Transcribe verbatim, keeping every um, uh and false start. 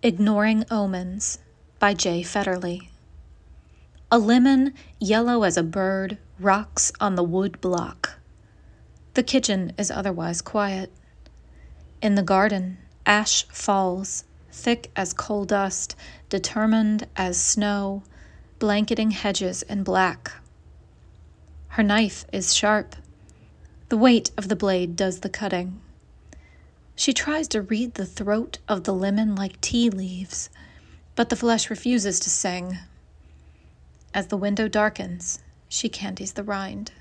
Ignoring Omens by Jay Federle. A lemon, yellow as a bird, rocks on the wood block. The kitchen is otherwise quiet. In the garden, ash falls, thick as coal dust, determined as snow, blanketing hedges in black. Her knife is sharp. The weight of the blade does the cutting. She tries to read the throat of the lemon like tea leaves, but the flesh refuses to sing. As the window darkens, she candies the rind.